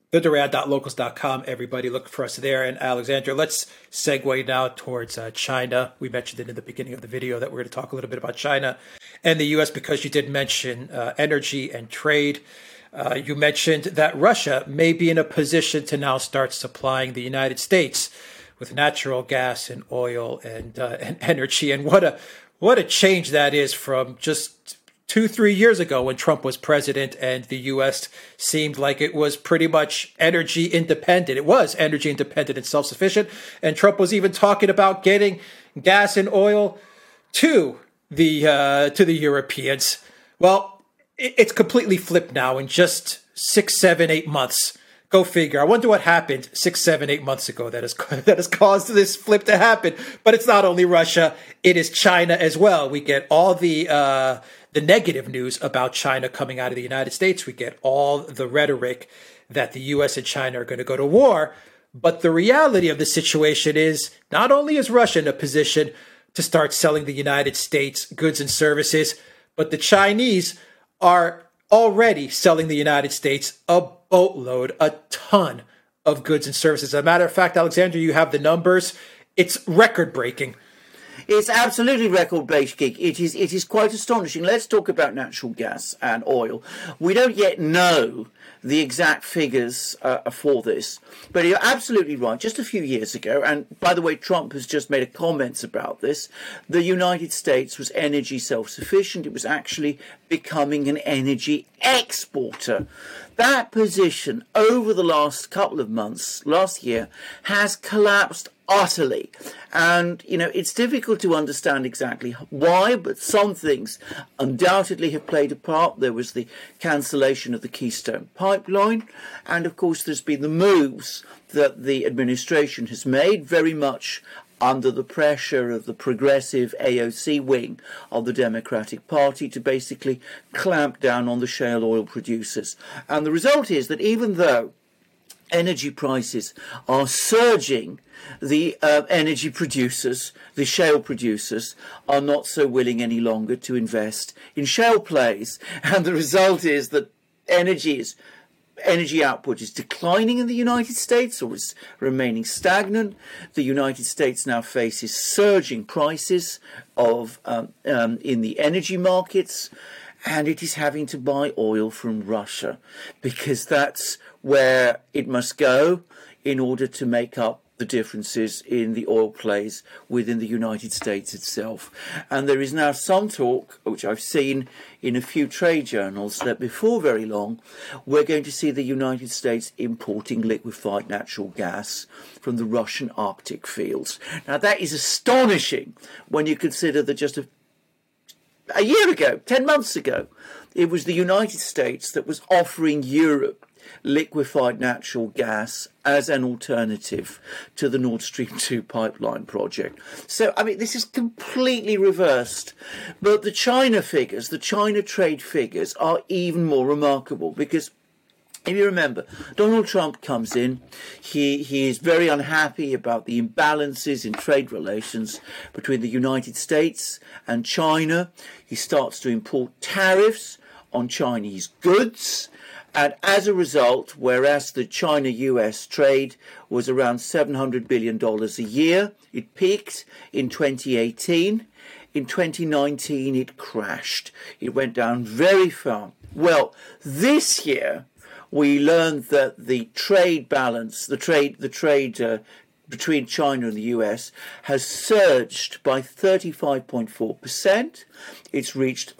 TheDurad.locals.com. Everybody look for us there. And Alexandra, let's segue now towards China. We mentioned it in the beginning of the video that we're going to talk a little bit about China and the U.S. because you did mention energy and trade. You mentioned that Russia may be in a position to now start supplying the United States with natural gas and oil and energy. And what a change that is from just 2-3 years ago when Trump was president and the U.S. seemed like it was pretty much energy independent. It was energy independent and self-sufficient. And Trump was even talking about getting gas and oil to the Europeans. Well, it's completely flipped now in just 6, 7, 8 months. Go figure. I wonder what happened 6, 7, 8 months ago that has caused this flip to happen. But it's not only Russia; it is China as well. We get all the negative news about China coming out of the United States. We get all the rhetoric that the U.S. and China are going to go to war. But the reality of the situation is not only is Russia in a position to start selling the United States goods and services, but the Chinese are already selling the United States a boatload, a ton of goods and services. As a matter of fact, Alexander, you have the numbers. It's record-breaking. It's absolutely record-breaking. It is quite astonishing. Let's talk about natural gas and oil. We don't yet know the exact figures for this, but you're absolutely right. Just a few years ago, and by the way, Trump has just made a comments about this, the United States was energy self-sufficient. It was actually becoming an energy exporter. That position over the last couple of months, last year, has collapsed utterly. And, it's difficult to understand exactly why, but some things undoubtedly have played a part. There was the cancellation of the Keystone Pipeline. And, of course, there's been the moves that the administration has made, very much under the pressure of the progressive AOC wing of the Democratic Party, to basically clamp down on the shale oil producers. And the result is that even though energy prices are surging, the energy producers, the shale producers, are not so willing any longer to invest in shale plays. And the result is that energy output is declining in the United States, or is remaining stagnant. The United States now faces surging prices in the energy markets, and it is having to buy oil from Russia because that's where it must go in order to make up the differences in the oil plays within the United States itself. And there is now some talk, which I've seen in a few trade journals, that before very long we're going to see the United States importing liquefied natural gas from the Russian Arctic fields. Now that is astonishing when you consider that just a year ago, 10 months ago, it was the United States that was offering Europe liquefied natural gas as an alternative to the Nord Stream 2 pipeline project. So, this is completely reversed. But the China figures, the China trade figures, are even more remarkable because if you remember, Donald Trump comes in, he is very unhappy about the imbalances in trade relations between the United States and China. He starts to import tariffs on Chinese goods. And as a result, whereas the China-US trade was around $700 billion a year, it peaked in 2018. In 2019, it crashed. It went down very far. Well, this year, we learned that the trade balance, the trade between China and the US has surged by 35.4%. It's reached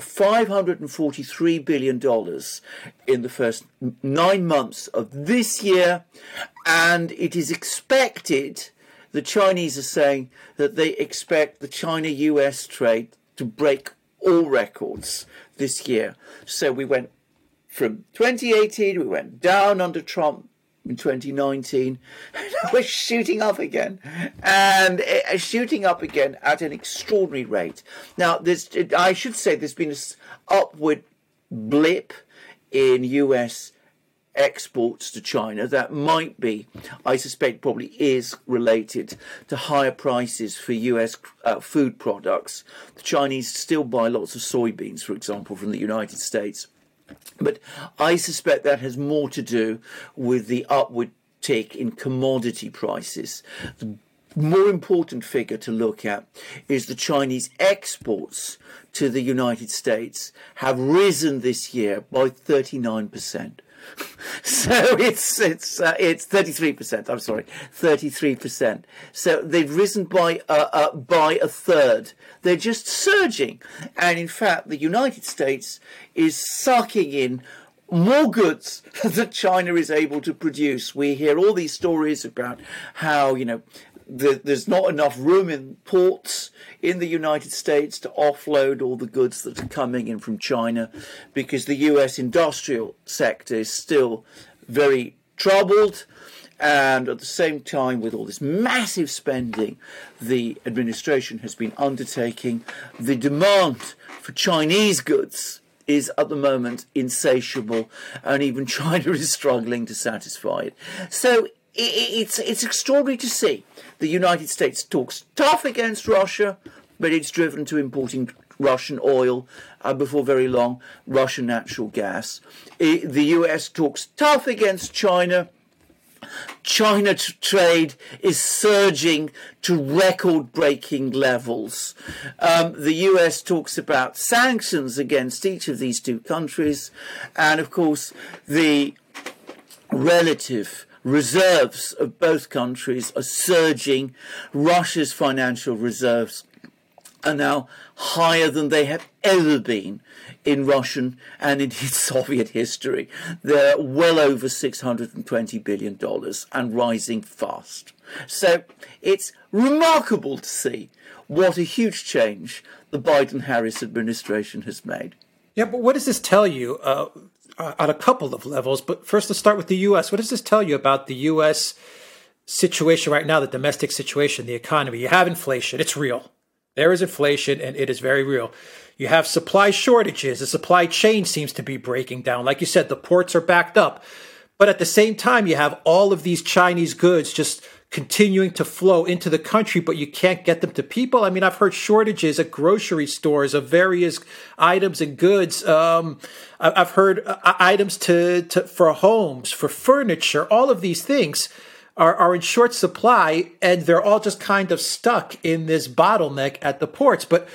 $543 billion in the first 9 months of this year. And it is expected, the Chinese are saying that they expect the China-US trade to break all records this year. So we went from 2018, we went down under Trump in 2019, and we're shooting up again, and shooting up again at an extraordinary rate. Now, I should say there's been an upward blip in US exports to China that might be, I suspect probably is related to higher prices for US food products. The Chinese still buy lots of soybeans, for example, from the United States. But I suspect that has more to do with the upward tick in commodity prices. The more important figure to look at is the Chinese exports to the United States have risen this year by 39%. So it's 33%. I'm sorry, 33%. So they've risen by a third. They're just surging, and in fact, the United States is sucking in more goods that China is able to produce. We hear all these stories about how there's not enough room in ports in the United States to offload all the goods that are coming in from China, because the US industrial sector is still very troubled. And at the same time, with all this massive spending the administration has been undertaking, the demand for Chinese goods is at the moment insatiable, and even China is struggling to satisfy it. So it's extraordinary to see the United States talks tough against Russia, but it's driven to importing Russian oil, before very long, Russian natural gas. The US talks tough against China. China trade is surging to record-breaking levels. The US talks about sanctions against each of these two countries, and of course the relative reserves of both countries are surging. Russia's financial reserves are now higher than they have ever been in Russian and indeed Soviet history. They're well over $620 billion and rising fast. So it's remarkable to see what a huge change the Biden-Harris administration has made. Yeah, but what does this tell you on a couple of levels? But first, let's start with the U.S. What does this tell you about the U.S. situation right now, the domestic situation, the economy? You have inflation. It's real. There is inflation, and it is very real. You have supply shortages. The supply chain seems to be breaking down. Like you said, the ports are backed up. But at the same time, you have all of these Chinese goods just continuing to flow into the country, but you can't get them to people. I mean, I've heard shortages at grocery stores of various items and goods. I've heard items for homes, for furniture, all of these things are in short supply, and they're all just kind of stuck in this bottleneck at the ports. But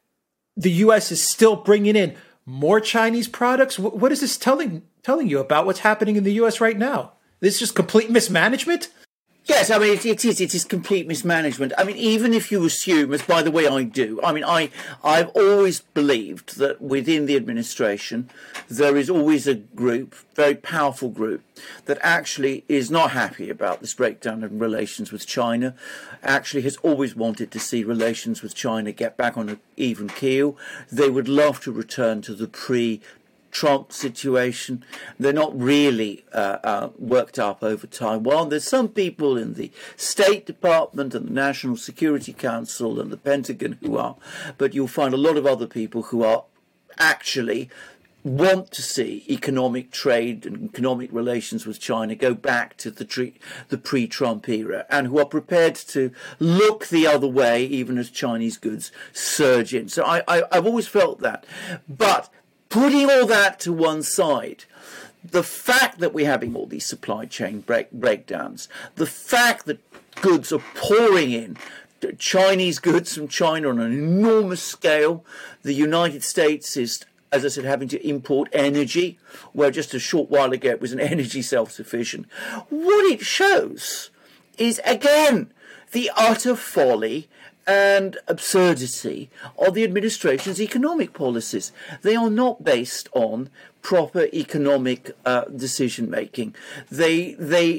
the U.S. is still bringing in more Chinese products. What is this telling you about what's happening in the U.S. right now? This is just complete mismanagement? Yes, I mean, it is complete mismanagement. I mean, even if you assume, as by the way I do, I mean, I've always believed that within the administration there is always a group, very powerful group, that actually is not happy about this breakdown in relations with China, actually has always wanted to see relations with China get back on an even keel. They would love to return to the Trump situation. They're not really worked up over Taiwan. There's some people in the State Department and the National Security Council and the Pentagon who are, but you'll find a lot of other people who are actually want to see economic trade and economic relations with China go back to the pre-Trump era, and who are prepared to look the other way even as Chinese goods surge in. So I've always felt that. But putting all that to one side, the fact that we're having all these supply chain breakdowns, the fact that goods are pouring in, Chinese goods from China on an enormous scale, the United States is, as I said, having to import energy, where just a short while ago it was an energy self-sufficient. What it shows is, again, the utter folly and absurdity of the administration's economic policies. They are not based on proper economic decision making. They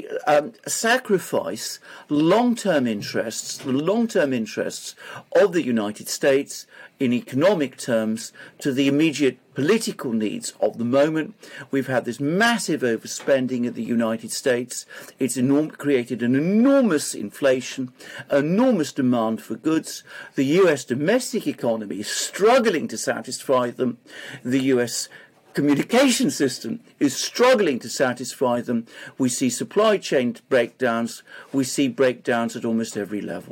sacrifice long-term interests, the long-term interests of the United States in economic terms, to the immediate political needs of the moment. We've had this massive overspending in the United States. It's created an enormous inflation, enormous demand for goods. The US domestic economy is struggling to satisfy them. The US communication system is struggling to satisfy them. We see supply chain breakdowns. We see breakdowns at almost every level.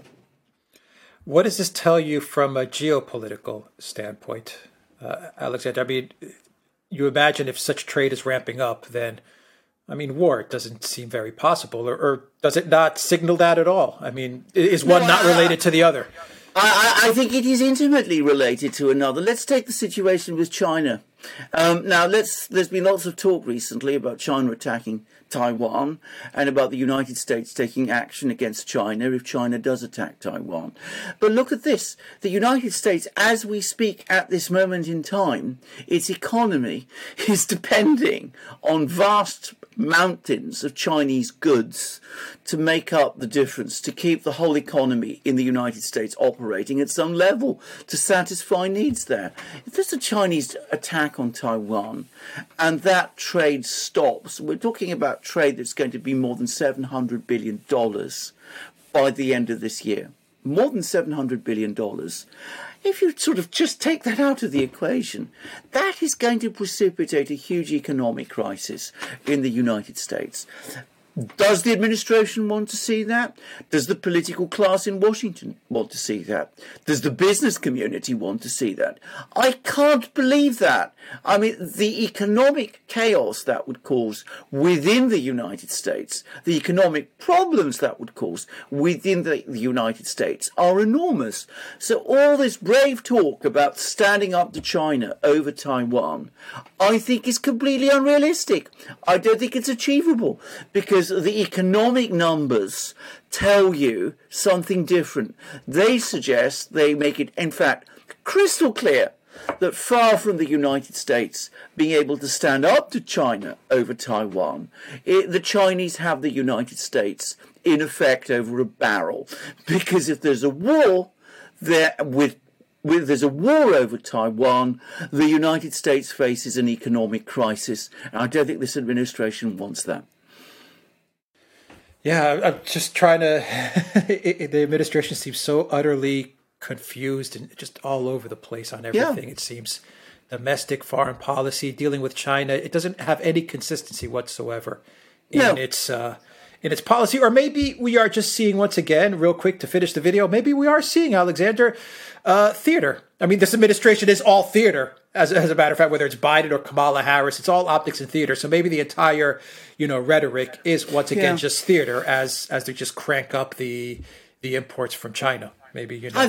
What does this tell you from a geopolitical standpoint, Alexander? I mean, you imagine if such trade is ramping up, then, I mean, war doesn't seem very possible, or does it not signal that at all? I mean, is one not related to the other? I think it is intimately related to another. Let's take the situation with China. Now, there's been lots of talk recently about China attacking Taiwan and about the United States taking action against China if China does attack Taiwan. But look at this. The United States, as we speak at this moment in time, its economy is depending on vast mountains of Chinese goods to make up the difference, to keep the whole economy in the United States operating at some level, to satisfy needs there. If there's a Chinese attack on Taiwan and that trade stops, we're talking about trade that's going to be more than $700 billion by the end of this year. More than $700 billion. If you sort of just take that out of the equation, that is going to precipitate a huge economic crisis in the United States. Does the administration want to see that? Does the political class in Washington want to see that? Does the business community want to see that? I can't believe that. I mean, the economic chaos that would cause within the United States, the economic problems that would cause within the United States are enormous. So all this brave talk about standing up to China over Taiwan, I think is completely unrealistic. I don't think it's achievable because the economic numbers tell you something different. They suggest, they make it, in fact, crystal clear that far from the United States being able to stand up to China over Taiwan, the Chinese have the United States, in effect, over a barrel. Because if there's a war there's a war over Taiwan, the United States faces an economic crisis. And I don't think this administration wants that. Yeah, I'm just trying to... the administration seems so utterly confused and just all over the place on everything. Yeah. It seems domestic, foreign policy, dealing with China. It doesn't have any consistency whatsoever in its policy. Or maybe we are just seeing, once again, real quick to finish the video, maybe we are seeing, Alexander, theater. I mean, this administration is all theater. As a matter of fact, whether it's Biden or Kamala Harris, it's all optics and theater. So maybe the entire, rhetoric is once again just theater as they just crank up the imports from China. Maybe I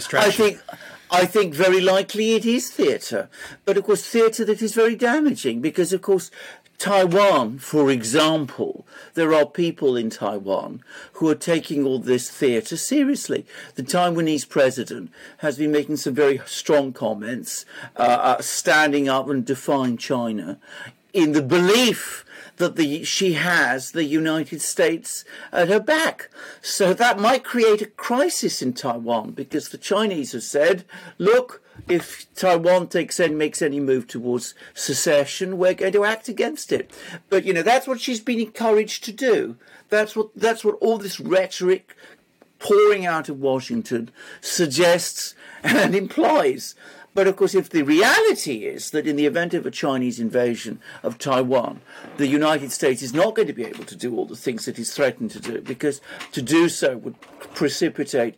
think very likely it is theater, but of course theater that is very damaging because of course Taiwan, for example, there are people in Taiwan who are taking all this theatre seriously. The Taiwanese president has been making some very strong comments, standing up and defying China in the belief that she has the United States at her back. So that might create a crisis in Taiwan because the Chinese have said, look, if Taiwan makes any move towards secession, we're going to act against it. But, that's what she's been encouraged to do. That's what all this rhetoric pouring out of Washington suggests and implies. But, of course, if the reality is that in the event of a Chinese invasion of Taiwan, the United States is not going to be able to do all the things that it's threatened to do, because to do so would precipitate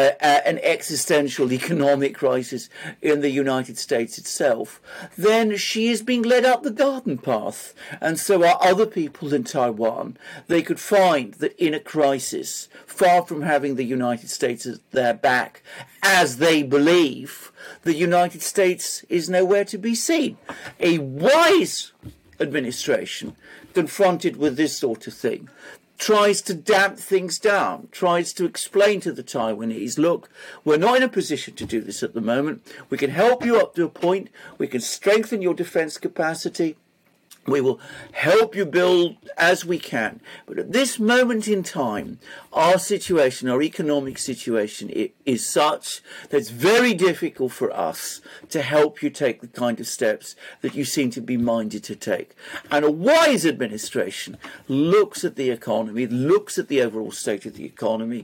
an existential economic crisis in the United States itself, then she is being led up the garden path. And so are other people in Taiwan. They could find that in a crisis, far from having the United States at their back, as they believe, the United States is nowhere to be seen. A wise administration confronted with this sort of thing tries to damp things down, tries to explain to the Taiwanese, look, we're not in a position to do this at the moment. We can help you up to a point. We can strengthen your defense capacity. We will help you build as we can. But at this moment in time, our situation, our economic situation is such that it's very difficult for us to help you take the kind of steps that you seem to be minded to take. And a wise administration looks at the economy, looks at the overall state of the economy,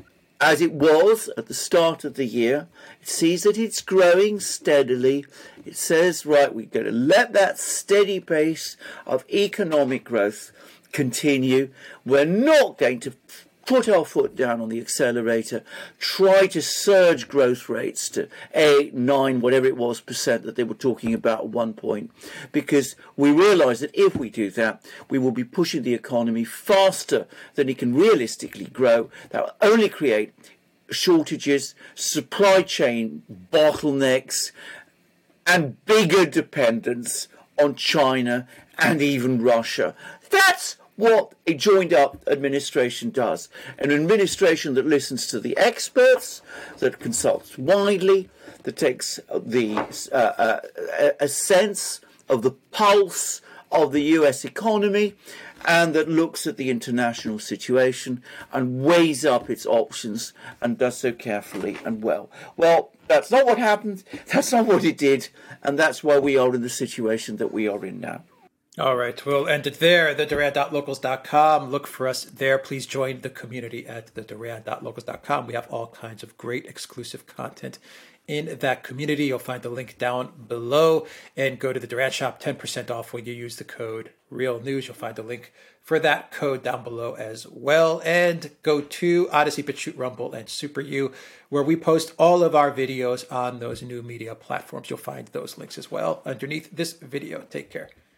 as it was at the start of the year. It sees that it's growing steadily. It says, right, we're going to let that steady pace of economic growth continue. We're not going to put our foot down on the accelerator, try to surge growth rates to 8, 9, whatever it was percent that they were talking about at one point, because we realise that if we do that, we will be pushing the economy faster than it can realistically grow. That will only create shortages, supply chain bottlenecks, and bigger dependence on China and even Russia. That's what a joined-up administration does. An administration that listens to the experts, that consults widely, that takes a sense of the pulse of the US economy, and that looks at the international situation and weighs up its options and does so carefully and well. Well, that's not what happened, that's not what it did, and that's why we are in the situation that we are in now. All right, we'll end it there. TheDurand.locals.com. Look for us there. Please join the community at TheDurand.locals.com. We have all kinds of great exclusive content in that community. You'll find the link down below, and go to the Durand Shop, 10% off when you use the code REALNEWS. You'll find the link for that code down below as well. And go to Odyssey, BitChute, Rumble, and SuperU, where we post all of our videos on those new media platforms. You'll find those links as well underneath this video. Take care.